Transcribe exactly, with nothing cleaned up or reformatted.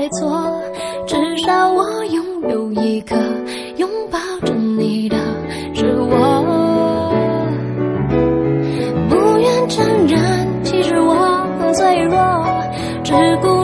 对错，至少我拥有一个拥抱着你的是我。不愿承认，其实我很脆弱，只顾